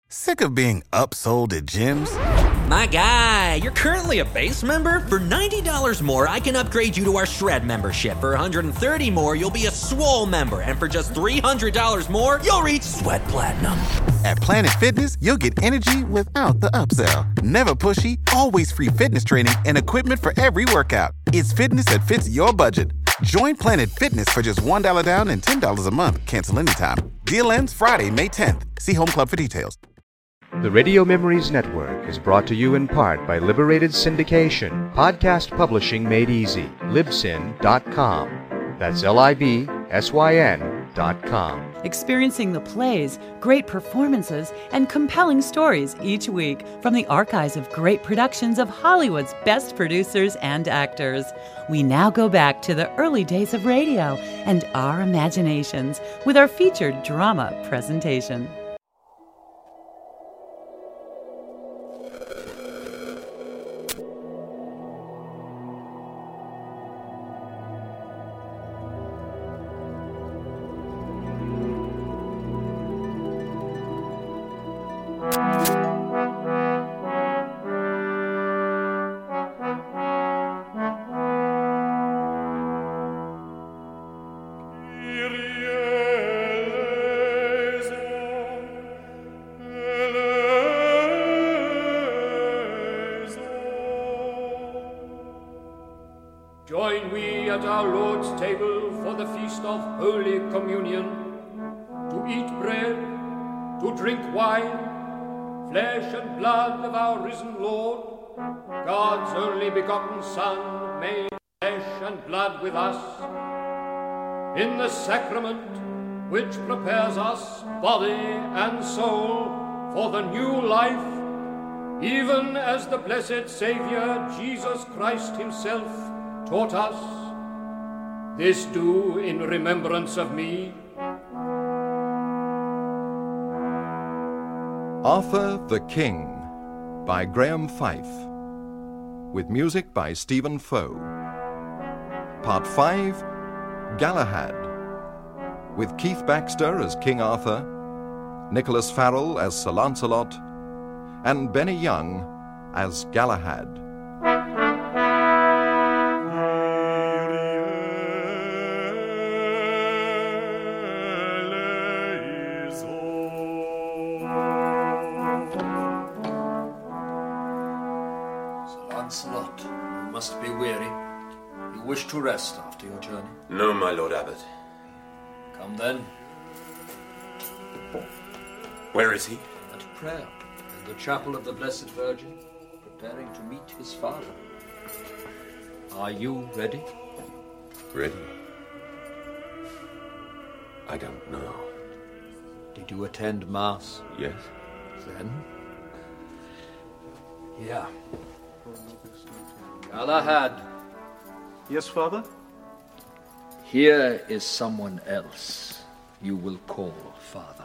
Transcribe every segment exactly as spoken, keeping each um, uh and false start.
Sick of being upsold at gyms? My guy, you're currently a base member? For ninety dollars more, I can upgrade you to our Shred membership. For one hundred thirty dollars more, you'll be a Swole member. And for just three hundred dollars more, you'll reach Sweat Platinum. At Planet Fitness, you'll get energy without the upsell. Never pushy, always free fitness training and equipment for every workout. It's fitness that fits your budget. Join Planet Fitness for just one dollar down and ten dollars a month. Cancel anytime. Deal ends Friday, May tenth. See Home Club for details. The Radio Memories Network is brought to you in part by Liberated Syndication, podcast publishing made easy, libsyn dot com. That's L I B S Y N dot com. Experiencing the plays, great performances, and compelling stories each week from the archives of great productions of Hollywood's best producers and actors. We now go back to the early days of radio and our imaginations with our featured drama presentation. Join we at our Lord's table for the feast of Holy Communion, to eat bread, to drink wine, flesh and blood of our risen Lord, God's only begotten Son, made flesh and blood with us, in the sacrament which prepares us, body and soul, for the new life, even as the blessed Saviour, Jesus Christ himself, taught us. This do in remembrance of me. Arthur the King by Graham Fife, with music by Stephen Foe. Part five, Galahad, with Keith Baxter as King Arthur, Nicholas Farrell as Sir Lancelot, and Benny Young as Galahad. Lancelot, you must be weary. You wish to rest after your journey? No, my Lord Abbot. Come then. Where is he? At prayer, in the chapel of the Blessed Virgin, preparing to meet his father. Are you ready? Ready? I don't know. Did you attend Mass? Yes. Then? Yeah. Galahad. Yes, Father? Here is someone else you will call Father.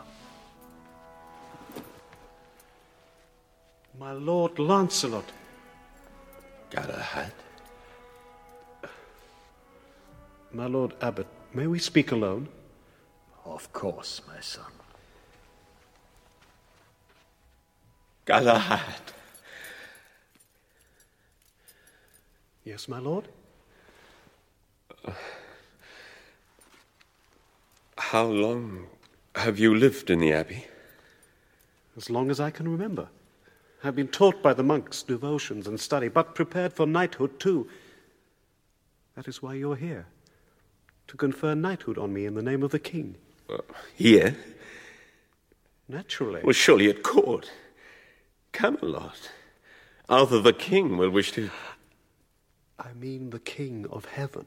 My Lord Lancelot. Galahad? My Lord Abbot, may we speak alone? Of course, my son. Galahad. Yes, my lord? Uh, how long have you lived in the Abbey? As long as I can remember. I've been taught by the monks devotions and study, but prepared for knighthood too. That is why you're here, to confer knighthood on me in the name of the king. Uh, here? Naturally. Well, surely at court. Camelot. Arthur the king will wish to... I mean the King of Heaven.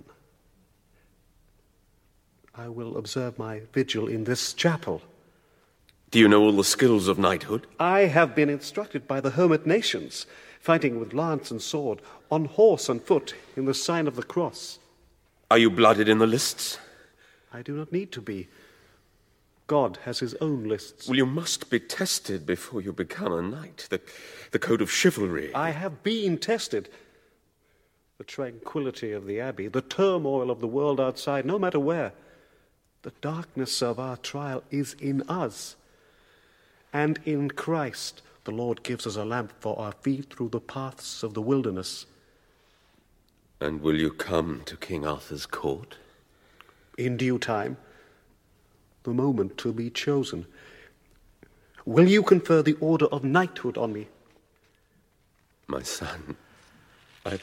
I will observe my vigil in this chapel. Do you know all the skills of knighthood? I have been instructed by the hermit nations, fighting with lance and sword, on horse and foot, in the sign of the cross. Are you blooded in the lists? I do not need to be. God has his own lists. Well, you must be tested before you become a knight. The, the code of chivalry. I have been tested. The tranquility of the Abbey, the turmoil of the world outside, no matter where. The darkness of our trial is in us. And in Christ the Lord gives us a lamp for our feet through the paths of the wilderness. And will you come to King Arthur's court? In due time, the moment to be chosen. Will you confer the order of knighthood on me? My son, I...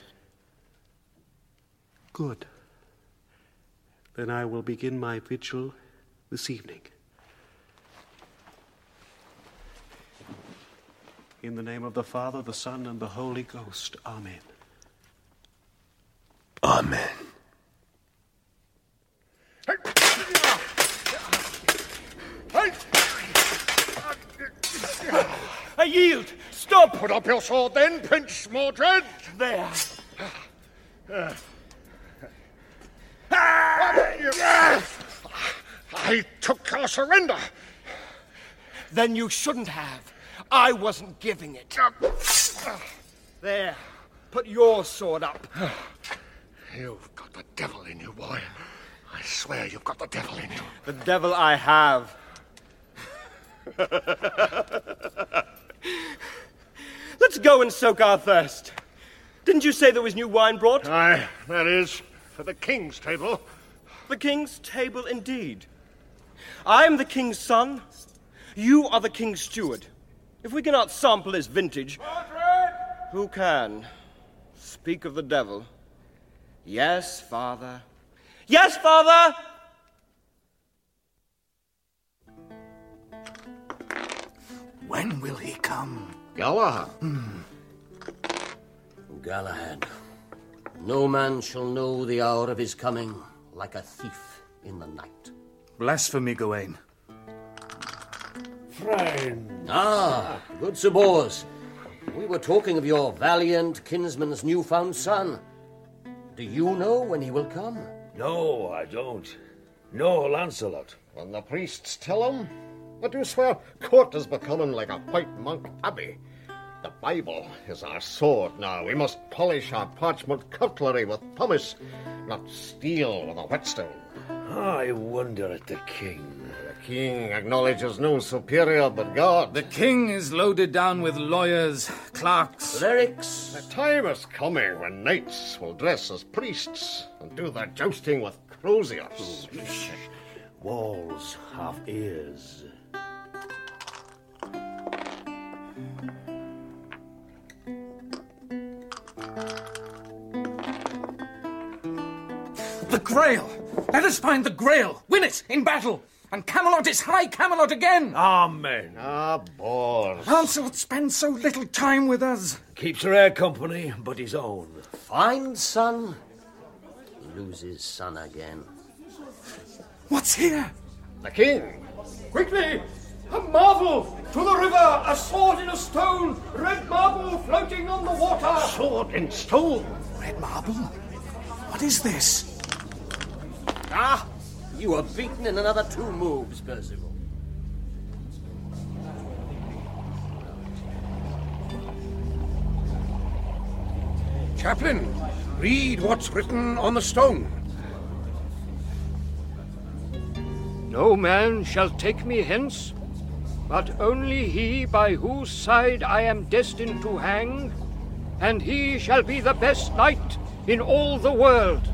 Good. Then I will begin my vigil this evening. In the name of the Father, the Son, and the Holy Ghost. Amen. Amen. I yield! Stop! Put up your sword then, Prince Mordred! There. Uh. I took your surrender. Then you shouldn't have. I wasn't giving it. There. Put your sword up. You've got the devil in you, boy. I swear you've got the devil in you. The devil I have. Let's go and soak our thirst. Didn't you say there was new wine brought? Aye, there is. For the king's table. The king's table, indeed. I am the king's son. You are the king's steward. If we cannot sample his vintage, Mordred! Who can? Speak of the devil. Yes, father. Yes, father! When will he come? Galahad. Hmm. Galahad. No man shall know the hour of his coming like a thief in the night. Blasphemy, Gawain. Friend. Ah, good Sir Bors. We were talking of your valiant kinsman's newfound son. Do you know when he will come? No, I don't. No, Lancelot. When the priests tell him, I do swear court is becoming like a white monk abbey. The Bible is our sword now. We must polish our parchment cutlery with pumice, not steel with a whetstone. I wonder at the king. The king acknowledges no superior but God. The king is loaded down with lawyers, clerks, clerics. The time is coming when knights will dress as priests and do their jousting with croziers. Walls have ears. The Grail! Let us find the Grail! Win it in battle! And Camelot is high Camelot again! Amen. Ah, Bors. Lancelot spends so little time with us. Keeps rare company, but his own. Finds son, loses son again. What's here? The king. Quickly! A marvel! To the river! A sword in a stone! Red marble floating on the water! Sword in stone? Red marble? What is this? Ah! You are beaten in another two moves, Percival. Chaplain, read what's written on the stone. No man shall take me hence, but only he by whose side I am destined to hang, and he shall be the best knight in all the world.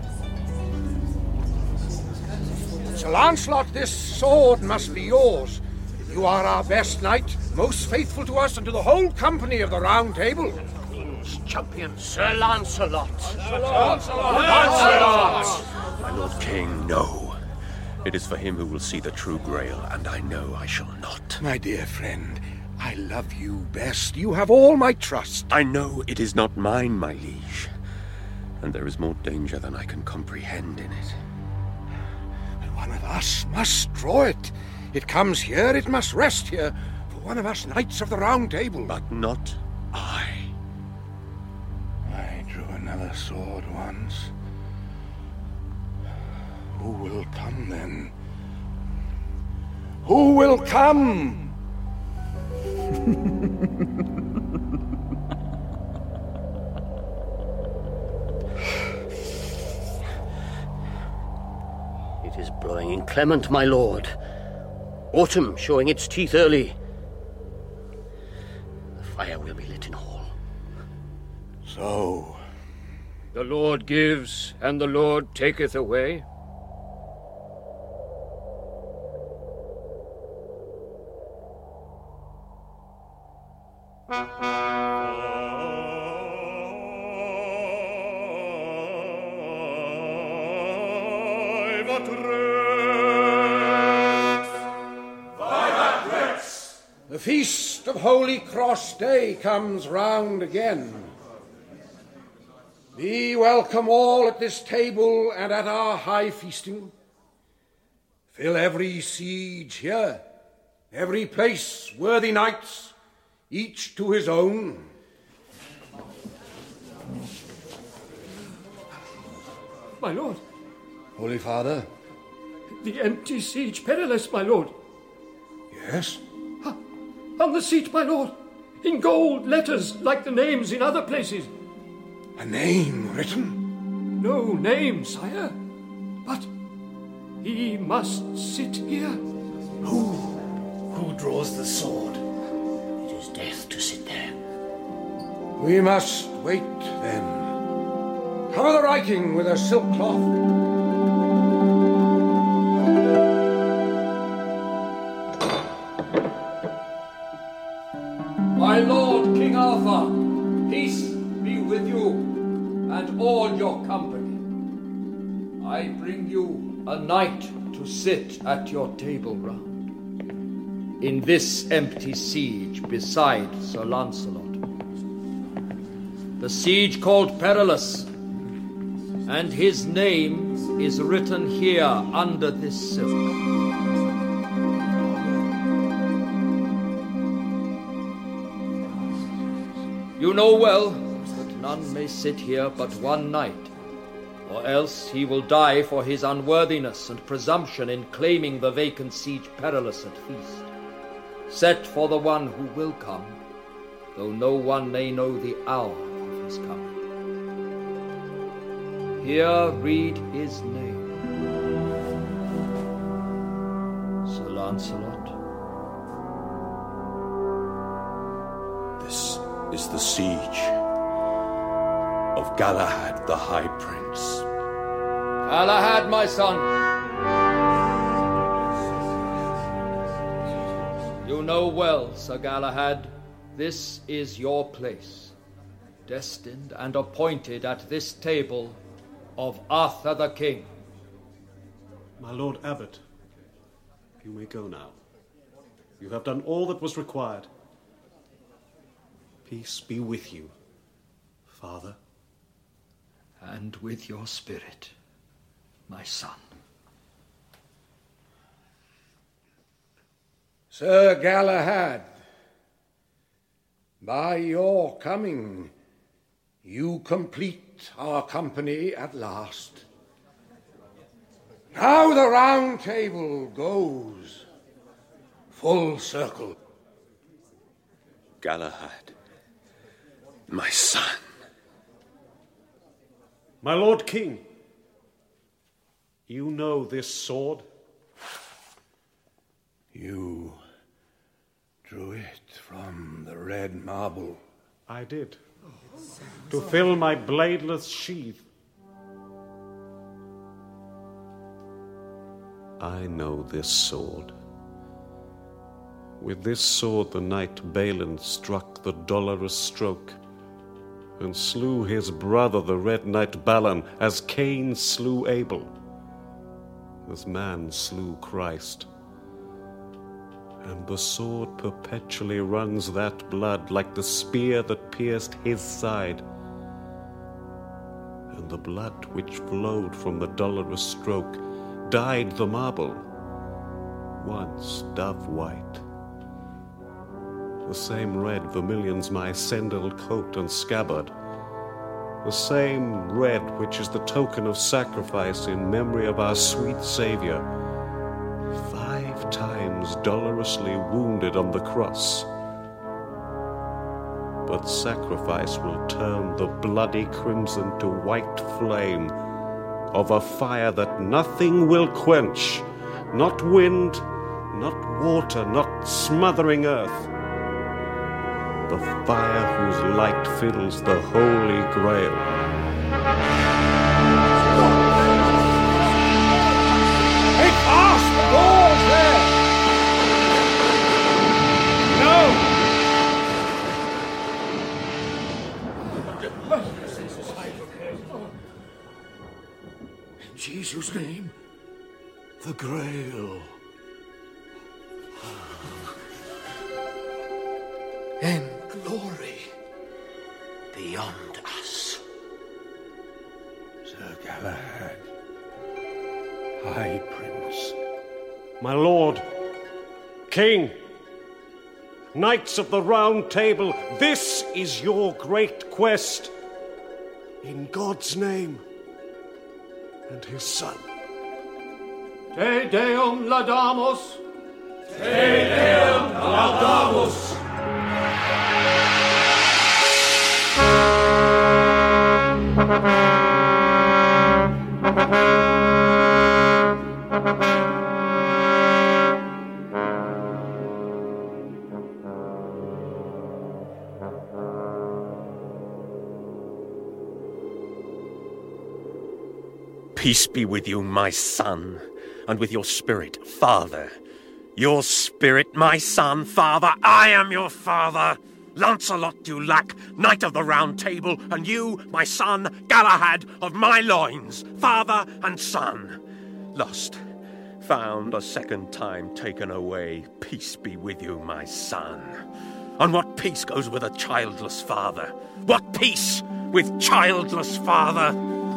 Sir Lancelot, this sword must be yours. You are our best knight, most faithful to us and to the whole company of the Round Table. King's champion, Sir Lancelot. Lancelot! Lancelot! My Lord King, no. It is for him who will see the true Grail, and I know I shall not. My dear friend, I love you best. You have all my trust. I know it is not mine, my liege, and there is more danger than I can comprehend in it. One of us must draw it. It comes here, it must rest here, for one of us knights of the Round Table. But not I. I drew another sword once. Who will come then? Who will come? It is blowing inclement, my lord. Autumn showing its teeth early. fire will be lit in hall. So, The Lord gives, and the Lord taketh away. The feast of Holy Cross Day comes round again. Be welcome all at this table and at our high feasting. Fill every siege here, every place, worthy knights, each to his own. My lord. Holy Father. The empty siege perilous, my lord. Yes? On the seat, my lord. In gold letters, like the names in other places. A name written? No name, sire. But he must sit here. Who? Who draws the sword? It is death to sit there. We must wait, then. Cover the writing with a silk cloth. My lord King Arthur, peace be with you and all your company. I bring you a knight to sit at your table round, in this empty siege beside Sir Lancelot. The siege called Perilous, and his name is written here under this silk. You know well that none may sit here but one knight, or else he will die for his unworthiness and presumption in claiming the vacant siege Perilous at feast. Set for the one who will come, though no one may know the hour of his coming. Here read his name. Sir Lancelot. This is the siege of Galahad the High Prince. Galahad, my son. You know well, Sir Galahad, this is your place, destined and appointed at this table of Arthur the King. My Lord Abbot, you may go now. You have done all that was required. Peace be with you, Father. And with your spirit, my son. Sir Galahad, by your coming, you complete our company at last. Now the round table goes full circle. Galahad, my son. My Lord King, you know this sword? You drew it from the red marble. I did. To fill my bladeless sheath. I know this sword. With this sword the knight Balin struck the dolorous stroke, and slew his brother the Red Knight Balan, as Cain slew Abel, as man slew Christ. And the sword perpetually runs that blood like the spear that pierced his side. And the blood which flowed from the dolorous stroke dyed the marble, once dove white. The same red vermilions my sendal coat and scabbard, the same red which is the token of sacrifice in memory of our sweet Saviour, five times dolorously wounded on the cross. But sacrifice will turn the bloody crimson to white flame of a fire that nothing will quench, not wind, not water, not smothering earth. the fire whose light fills the Holy Grail. Hey, fast! The door's there! No! In Jesus' name, the Grail. And glory beyond us. Sir Galahad, High Prince. My lord, King, Knights of the Round Table, this is your great quest. In God's name and his Son. Te Deum laudamus. Te Deum laudamus. Peace be with you, my son, and with your spirit, father. Your spirit, my son, father, I am your father. Lancelot du Lac, Knight of the Round Table, and you, my son, Galahad, of my loins, father and son. Lost, found, a second time taken away. Peace be with you, my son. And what peace goes with a childless father? What peace with childless father?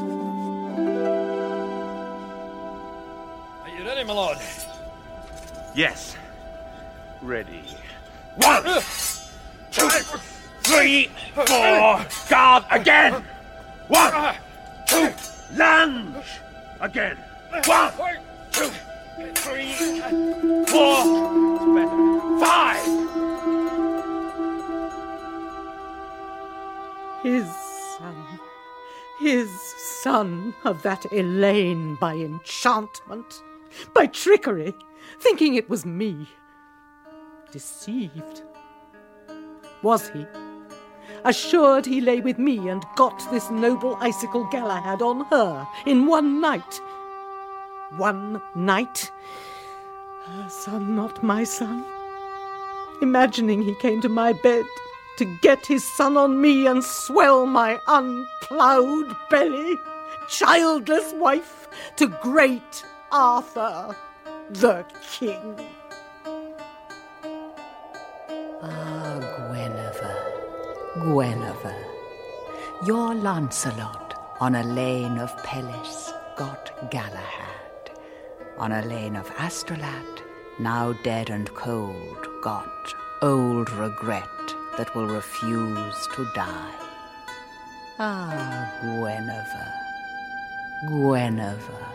Are you ready, my lord? Yes, ready. One, two, three, four, guard again! One, two, lunge again! One, two, three, four, five! His son, his son of that Elaine by enchantment, by trickery, thinking it was me. Deceived. Was he? Assured he lay with me and got this noble icicle Galahad on her in one night. One night? Her son, not my son. Imagining he came to my bed to get his son on me and swell my unploughed belly, childless wife to great Arthur, the king. Ah, Guinevere, Guinevere, your Lancelot on Elaine of Pellis got Galahad. On Elaine of Astolat, now dead and cold, got old regret that will refuse to die. Ah, Guinevere, Guinevere.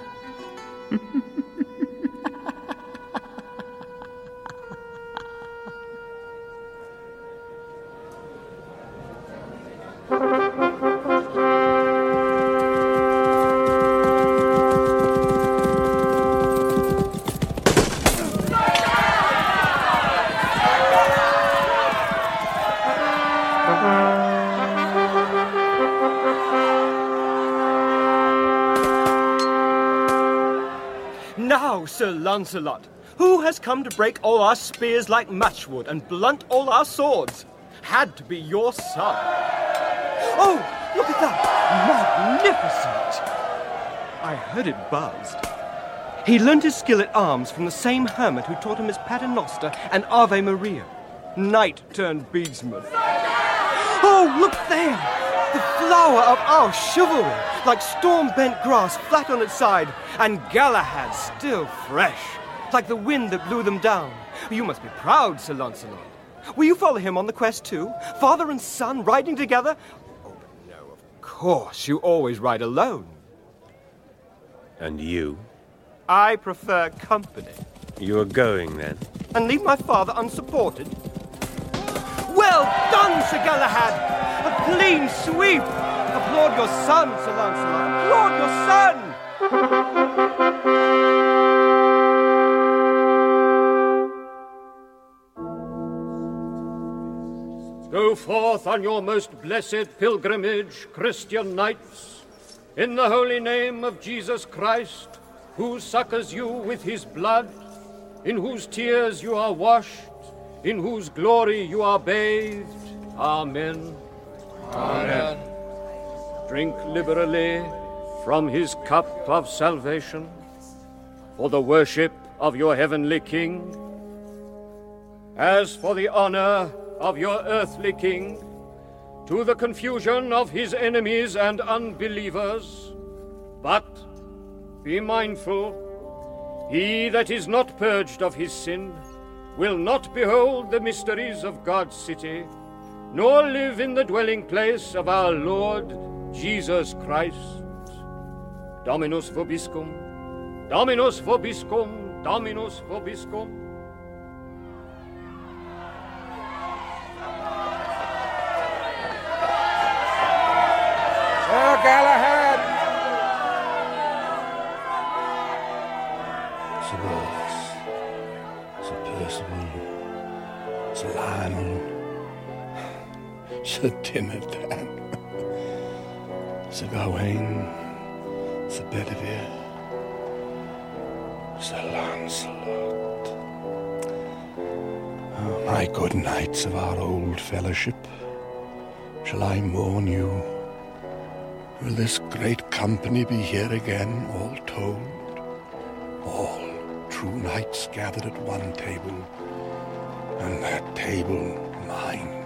Now, Sir Lancelot, who has come to break all our spears like matchwood and blunt all our swords? Had to be your son. Oh, look at that! Magnificent! I heard it buzzed. He learned his skill at arms from the same hermit who taught him his Paternoster and Ave Maria. Knight turned beadsman. Oh, look there! The flower of our chivalry, like storm-bent grass flat on its side, and Galahad still fresh, like the wind that blew them down. You must be proud, Sir Lancelot. Will you follow him on the quest too? Father and son riding together? Oh, but no, of course, you always ride alone. And you? I prefer company. You are going, then? And leave my father unsupported? Well done, Sir Galahad! A clean sweep! Applaud your son, Sir Lancelot! Applaud your son! Go forth on your most blessed pilgrimage, Christian knights, in the holy name of Jesus Christ, who succors you with his blood, in whose tears you are washed, in whose glory you are bathed. Amen. Amen. Drink liberally from his cup of salvation, for the worship of your heavenly King, as for the honor of your earthly king, to the confusion of his enemies and unbelievers. But be mindful, he that is not purged of his sin will not behold the mysteries of God's city, nor live in the dwelling place of our Lord Jesus Christ. Dominus vobiscum, Dominus vobiscum, Dominus vobiscum. Sir Galahad! Sir Bors, Sir Percival, Sir Lionel, Sir Dinadan, Sir Gawain, Sir Bedivere, Sir Lancelot. Oh, my good knights of our old fellowship, shall I mourn you? Will this great company be here again, all told? All true knights gathered at one table, and that table mine.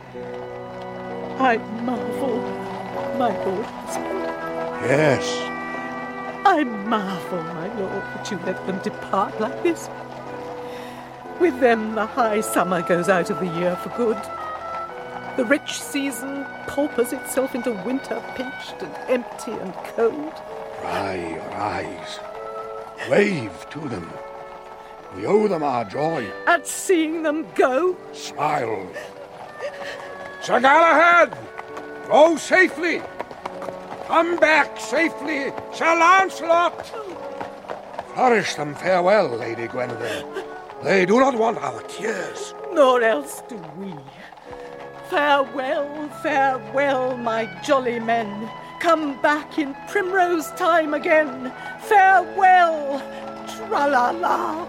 I marvel, my lord husband. Yes. I marvel, my lord, that you let them depart like this. With them the high summer goes out of the year for good. The rich season paupers itself into winter, pinched and empty and cold. Dry your eyes. Wave to them. We owe them our joy. At seeing them go. Smile. Sir Galahad, go safely. Come back safely, Sir Lancelot. Flourish them farewell, Lady Guinevere. They do not want our tears. Nor else do we. Farewell, farewell, my jolly men. Come back in primrose time again. Farewell, tra-la-la.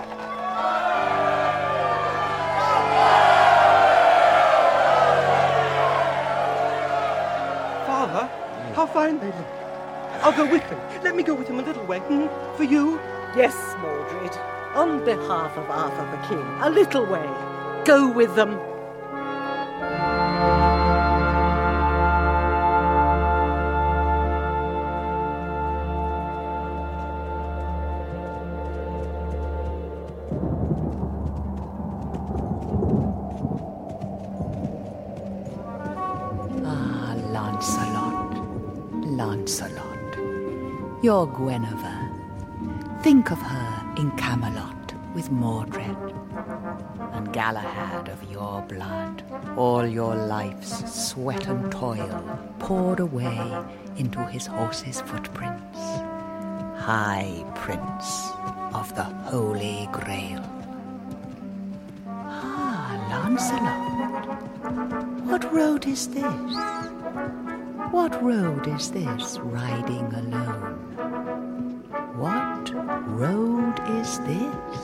Father, how fine they look. I'll go with them. Let me go with him a little way. Hmm? For you? Yes, Mordred. On behalf of Arthur the King, a little way. Go with them. Lancelot, your Guinevere. Think of her in Camelot with Mordred, and Galahad of your blood, all your life's sweat and toil poured away into his horse's footprints, High Prince of the Holy Grail. Ah, Lancelot, what road is this? What road is this, riding alone? What road is this?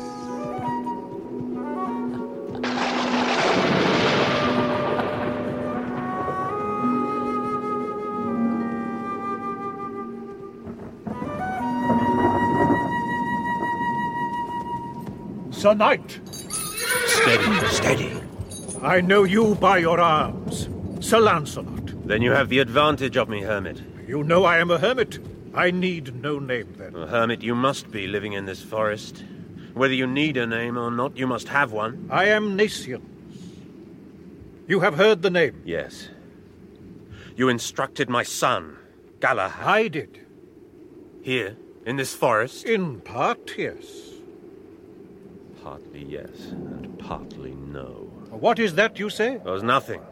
Sir Knight! Steady, steady. I know you by your arms, Sir Lancelot. Then you have the advantage of me, hermit. You know I am a hermit. I need no name, then. A hermit you must be, living in this forest. Whether you need a name or not, you must have one. I am Nacian. You have heard the name? Yes. You instructed my son, Galahad. I did. Here, in this forest? In part, yes. Partly yes, and partly no. What is that you say? There's nothing.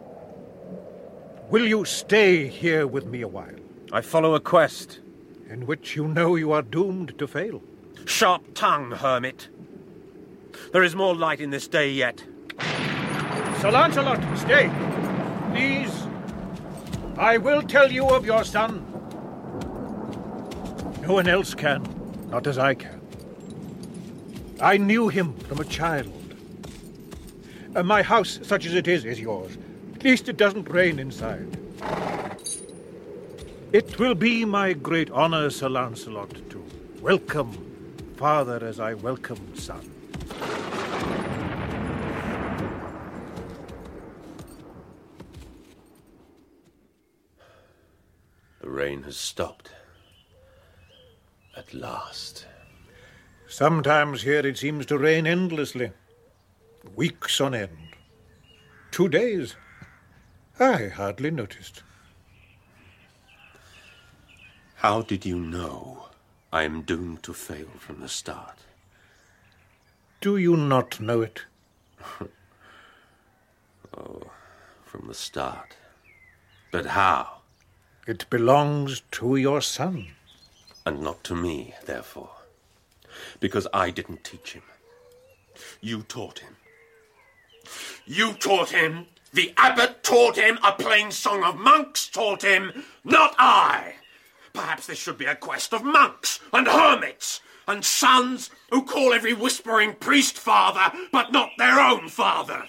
Will you stay here with me a while? I follow a quest. In which you know you are doomed to fail. Sharp tongue, hermit. There is more light in this day yet. Sir Lancelot, stay! Please, I will tell you of your son. No one else can, not as I can. I knew him from a child. Uh, my house, such as it is, is yours. At least it doesn't rain inside. It will be my great honor, Sir Lancelot, to welcome father as I welcome son. The rain has stopped. At last. Sometimes here it seems to rain endlessly. Weeks on end. Two days. I hardly noticed. How did you know I am doomed to fail from the start? Do you not know it? Oh, from the start. But how? It belongs to your son. And not to me, therefore. Because I didn't teach him. You taught him. You taught him. The abbot taught him. A plain song of monks taught him. Not I. Perhaps this should be a quest of monks and hermits and sons who call every whispering priest father, but not their own father.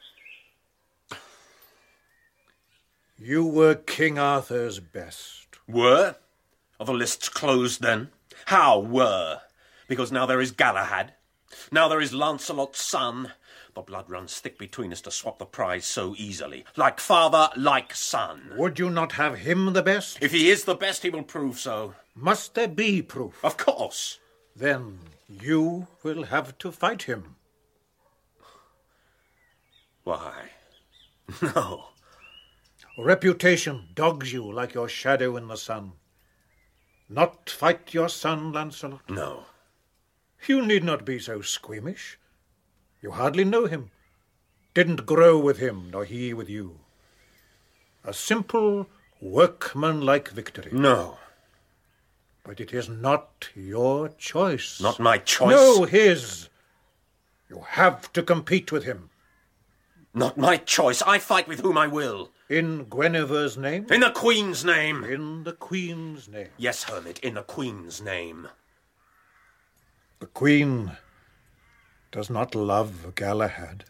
You were King Arthur's best. Were? Are the lists closed then? How were? Because now there is Galahad. Now there is Lancelot's son. The blood runs thick between us to swap the prize so easily. Like father, like son. Would you not have him the best? If he is the best, he will prove so. Must there be proof? Of course. Then you will have to fight him. Why? No. Reputation dogs you like your shadow in the sun. Not fight your son, Lancelot? No. You need not be so squeamish. You hardly know him. Didn't grow with him, nor he with you. A simple, workmanlike victory. No. But it is not your choice. Not my choice? No, his. You have to compete with him. Not my choice. I fight with whom I will. In Guinevere's name? In the Queen's name. In the Queen's name. Yes, hermit, in the Queen's name. The Queen does not love Galahad.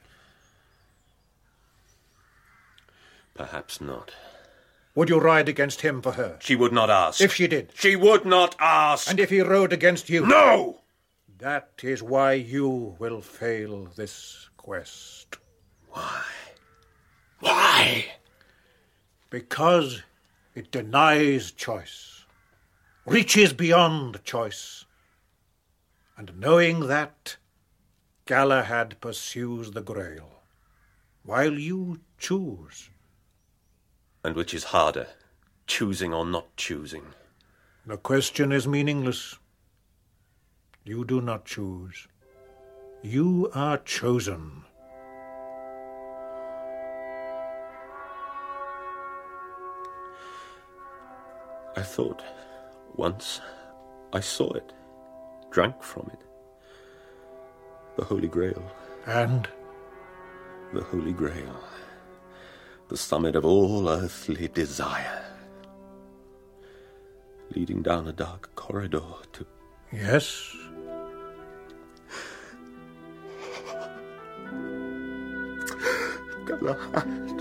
Perhaps not. Would you ride against him for her? She would not ask. If she did? She would not ask. And if he rode against you? No! That is why you will fail this quest. Why? Why? Because it denies choice, reaches beyond choice. And knowing that, Galahad pursues the Grail, while you choose. And which is harder, choosing or not choosing? The question is meaningless. You do not choose. You are chosen. I thought once I saw it, drank from it. The Holy Grail. And? The Holy Grail. The summit of all earthly desire. Leading down a dark corridor to... Yes? Galahad.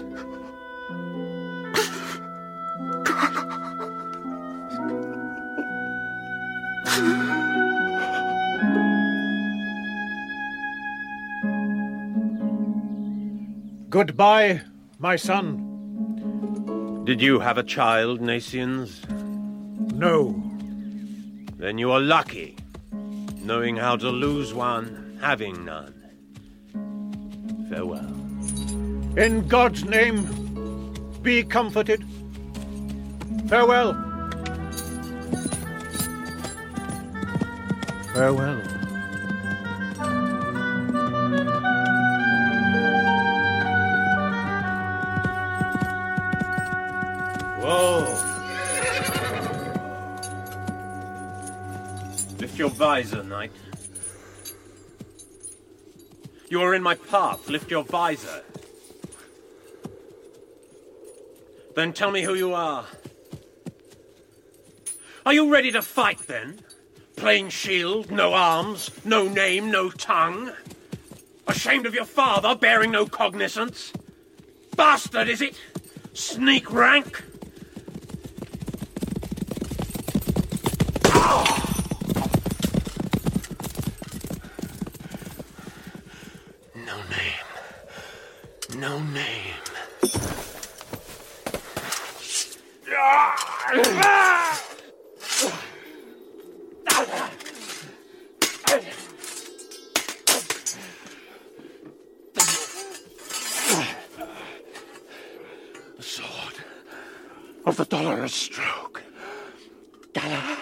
Goodbye, my son. Did you have a child, Nacians? No. Then you are lucky, knowing how to lose one, having none. Farewell. In God's name, be comforted. Farewell. Farewell. Whoa! Lift your visor, knight. You are in my path. Lift your visor. Then tell me who you are. Are you ready to fight, then? Plain shield, no arms, no name, no tongue? Ashamed of your father, bearing no cognizance? Bastard, is it? Sneak rank? No name. No name. The sword of the Dolorous Stroke. Galahad.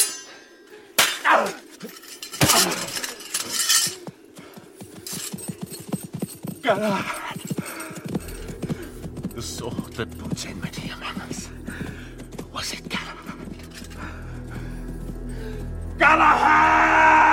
Galahad. The sword that puts enmity among us. Was it Galahad? Galahad!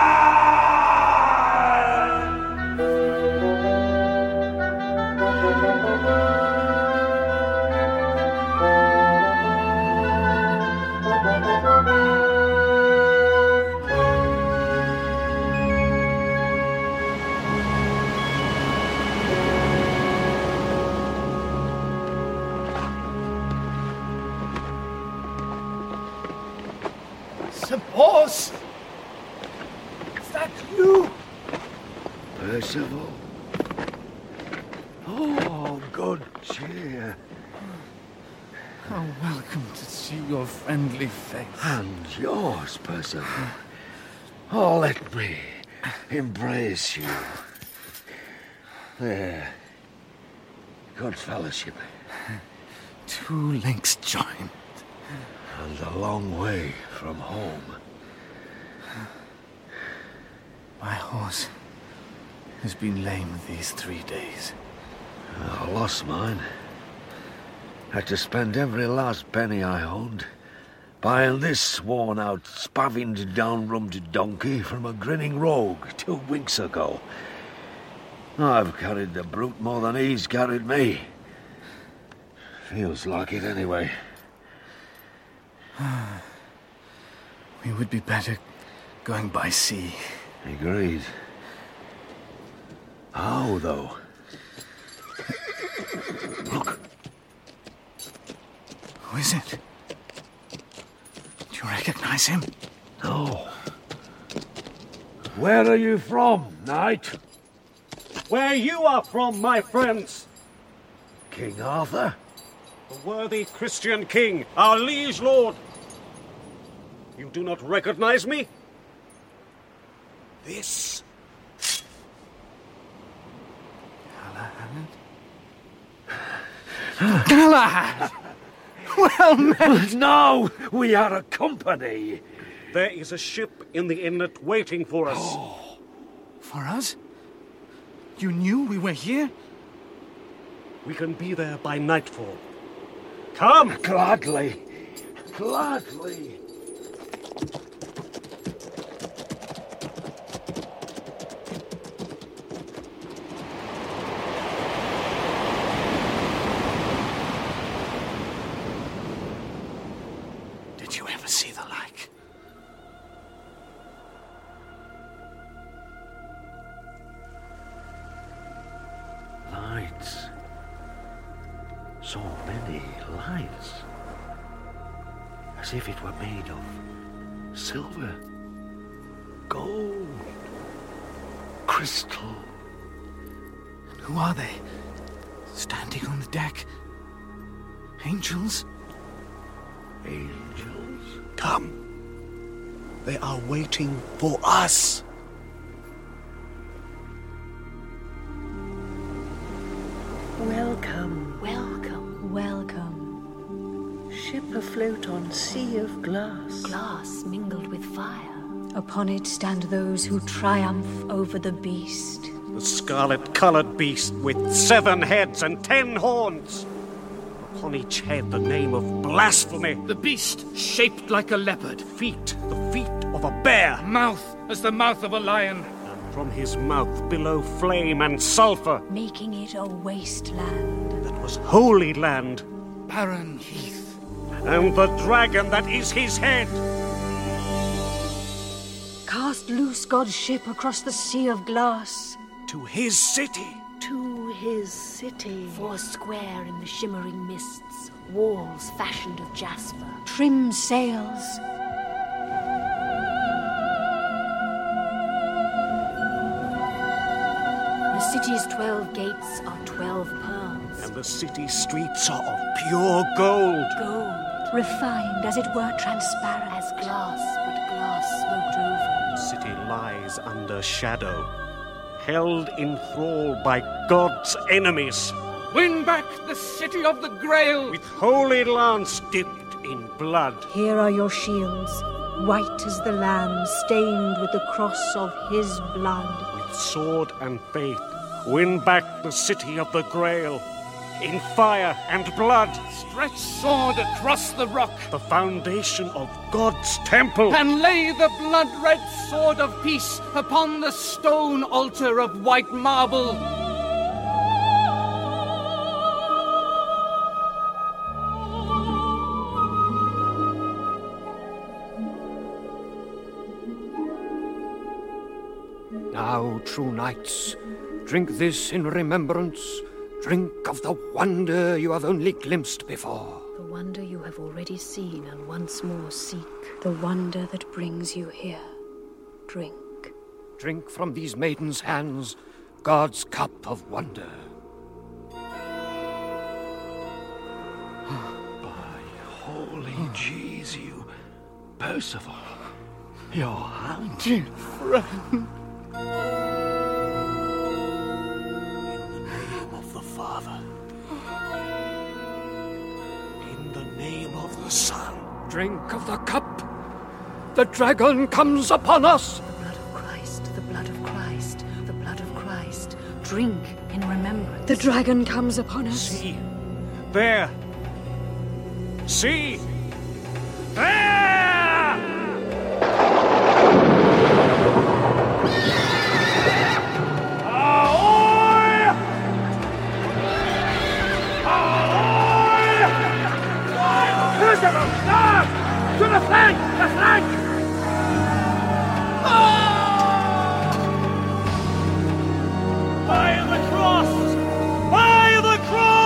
Sir Bors! Is that you? Percival. Oh, good cheer. How welcome to see your friendly face. And yours, Percival. Oh, let me embrace you. There. Good fellowship. Two links joined. And a long way from home. My horse has been lame these three days. I lost mine. Had to spend every last penny I owned buying this worn-out, spavined, down-rummed donkey from a grinning rogue two weeks ago. I've carried the brute more than he's carried me. Feels like it anyway. We would be better going by sea. Agreed. How, though? Look. Who is it? Do you recognize him? No. Where are you from, knight? Where you are from, my friends. King Arthur? The worthy Christian king, our liege lord. You do not recognize me? This... Galahad? Galahad! Well met! No! We are a company! There is a ship in the inlet waiting for us. Oh. For us? You knew we were here? We can be there by nightfall. Come! Gladly. Gladly. Did you ever see the like? Lights. So many lights. As if it were made of silver, gold, crystal. And who are they? Standing on the deck? Angels? Angels? Come. They are waiting for us. Welcome. Welcome. Welcome. Ship afloat on sea of glass. Glass mingled with fire. Upon it stand those who triumph over the beast. The scarlet-coloured beast with seven heads and ten horns. Upon each head the name of blasphemy. The beast shaped like a leopard. Feet, the feet of a bear. Mouth as the mouth of a lion. And from his mouth below flame and sulphur. Making it a wasteland. That was holy land. Arran. And the dragon that is his head. Cast loose God's ship across the sea of glass. To his city. To his city. Four square in the shimmering mists, walls fashioned of jasper. Trim sails. The city's twelve gates are twelve pearls. And the city streets are of pure gold. Gold. Refined, as it were, transparent. As glass, but glass smoked over. The city lies under shadow, held in thrall by God's enemies. Win back the city of the Grail! With holy lance dipped in blood. Here are your shields, white as the lamb, stained with the cross of his blood. With sword and faith, win back the city of the Grail. In fire and blood. Stretch sword across the rock. The foundation of God's temple. And lay the blood-red sword of peace upon the stone altar of white marble. Now, true knights, drink this in remembrance. Drink of the wonder you have only glimpsed before. The wonder you have already seen and once more seek. The wonder that brings you here. Drink. Drink from these maidens' hands God's cup of wonder. By holy Jesu, Percival, your hunting friend. Father, in the name of the Son, drink of the cup. The dragon comes upon us. The blood of Christ, the blood of Christ, the blood of Christ. Drink in remembrance. The dragon comes upon us. See, there. See, there. To the flank! The flank! By the cross! By the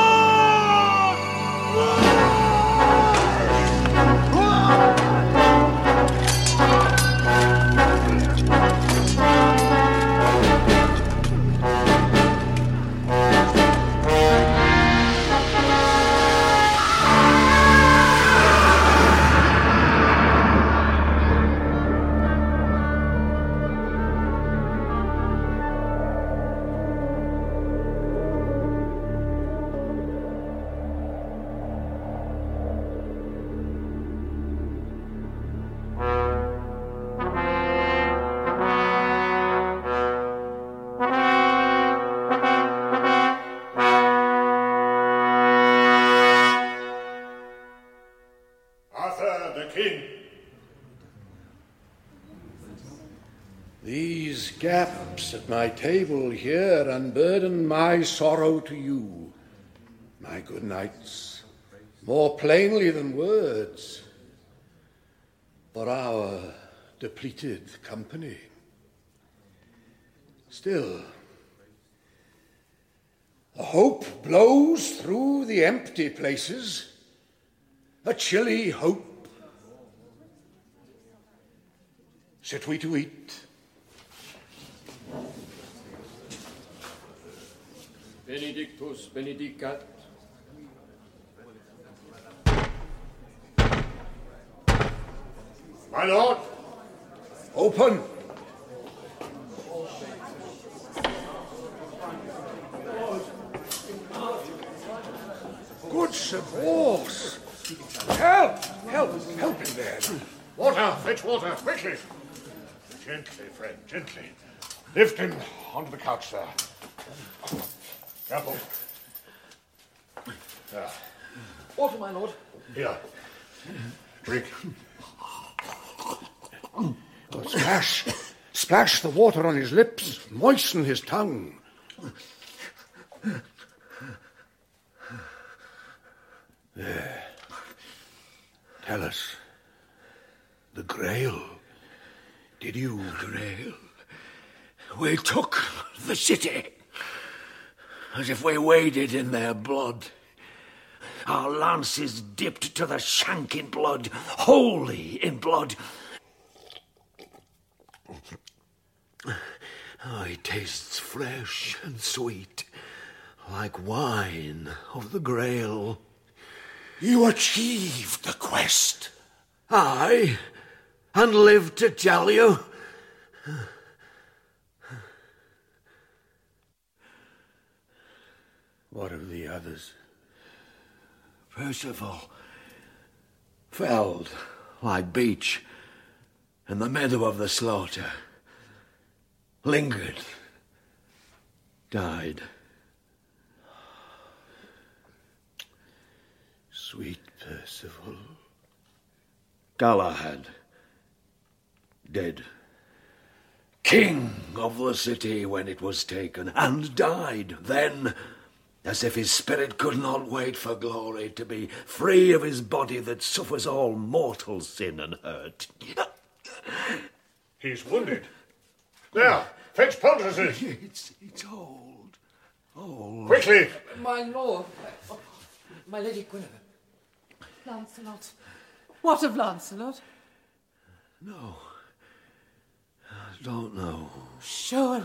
These gaps at my table here unburden my sorrow to you, my good knights, more plainly than words, for our depleted company. Still, a hope blows through the empty places, a chilly hope. Sit we to eat? Benedictus benedicat. My lord! Open! Good Sir Bors! Help! Help! Help him there! Water! Fetch water! Quickly! Gently, friend, gently. Lift him onto the couch, sir. Careful. There. Water, my lord. Here. Drink. Oh, splash! Splash the water on his lips. Moisten his tongue. There. Tell us. The Grail. Did you... Grail? We took the city. As if we waded in their blood. Our lances dipped to the shank in blood, wholly in blood. Oh, it tastes fresh and sweet, like wine of the Grail. You achieved the quest. Aye, and lived to tell you. What of the others? Percival felled like beech in the meadow of the slaughter. Lingered. Died. Sweet Percival. Galahad. Dead. King of the city when it was taken, and died then, as if his spirit could not wait for glory to be free of his body that suffers all mortal sin and hurt. He's wounded. There, fetch poultices. It's, it's old. Old. Quickly. My lord. My Lady Guinevere. Lancelot. What of Lancelot? No. I don't know. Surely.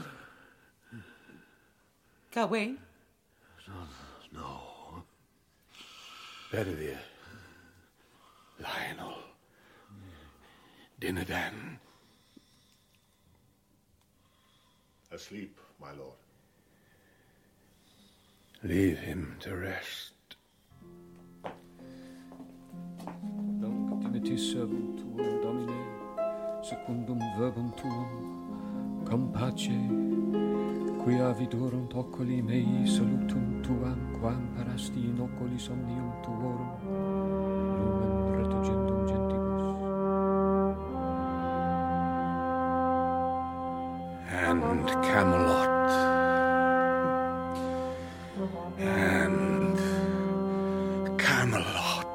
Gawain? No. Bedivere. Lionel. Dinadan. Asleep, my lord. Leave him to rest. Nunc dimittis servum tuum, Domine, secundum verbum tuum, cum pace, quia vidurunt oculi mei salutum tuam, quam parasti in oculis omnium tuorum, lumen retugendum gentibus. And Camelot. And Camelot.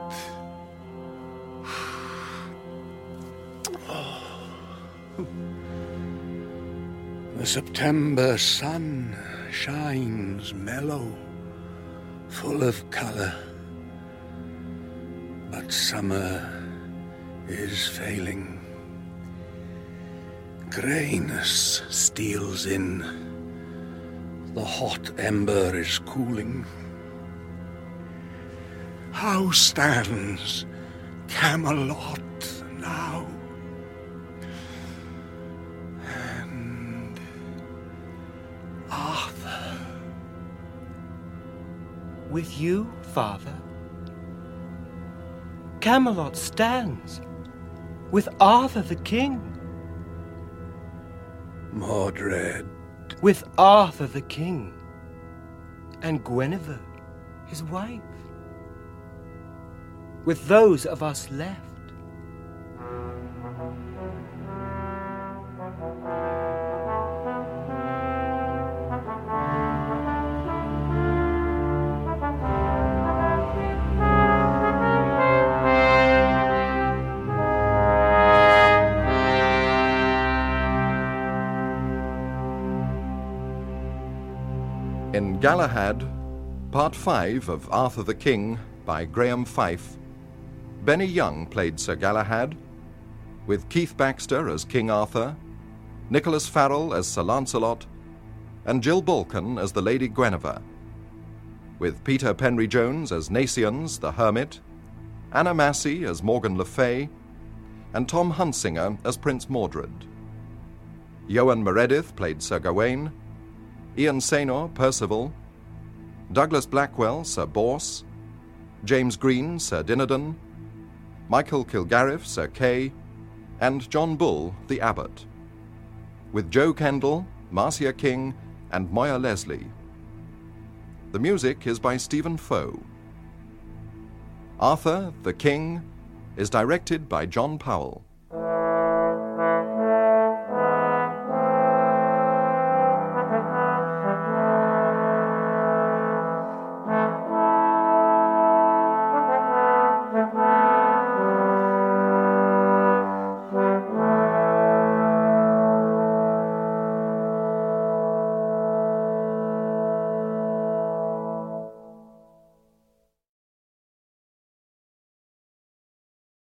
The September sun shines mellow, full of colour, but summer is failing. Greyness steals in, the hot ember is cooling. How stands Camelot now? And Arthur. With you, father. Camelot stands with Arthur the king. Mordred. With Arthur the king. And Guinevere, his wife. With those of us left. In Galahad, Part five of Arthur the King by Graham Fife, Benny Young played Sir Galahad, with Keith Baxter as King Arthur, Nicholas Farrell as Sir Lancelot, and Jill Balkan as the Lady Guinevere, with Peter Penry Jones as Nacians, the Hermit, Anna Massey as Morgan Le Fay, and Tom Hunsinger as Prince Mordred. Ewan Meredith played Sir Gawain, Ian Saynor, Percival, Douglas Blackwell, Sir Bors, James Green, Sir Dinadan, Michael Kilgarriff, Sir Kay, and John Bull, the Abbot, with Joe Kendall, Marcia King, and Moya Leslie. The music is by Stephen Foe. Arthur, the King, is directed by John Powell.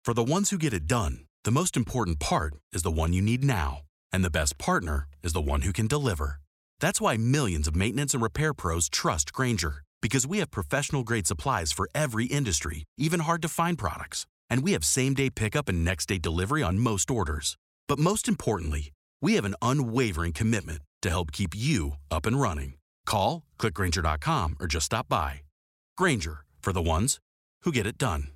For the ones who get it done, the most important part is the one you need now. And the best partner is the one who can deliver. That's why millions of maintenance and repair pros trust Grainger, because we have professional-grade supplies for every industry, even hard-to-find products. And we have same-day pickup and next-day delivery on most orders. But most importantly, we have an unwavering commitment to help keep you up and running. Call, click Grainger dot com, or just stop by. Grainger, for the ones who get it done.